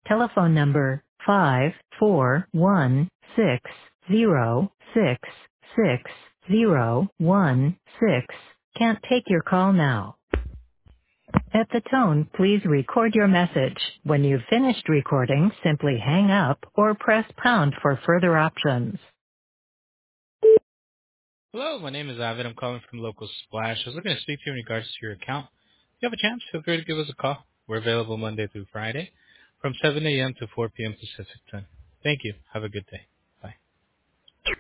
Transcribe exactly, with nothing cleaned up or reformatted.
Telephone number five four one six zero six six zero one six can't take your call now. At the tone, please record your message. When you've finished recording, simply hang up or press pound for further options. Hello, my name is Avid. I'm calling from Local Splash. I was looking to speak to you in regards to your account. If you have a chance, feel free to give us a call. We're available Monday through Friday from seven a.m. to four p.m. Pacific time. Thank you. Have a good day.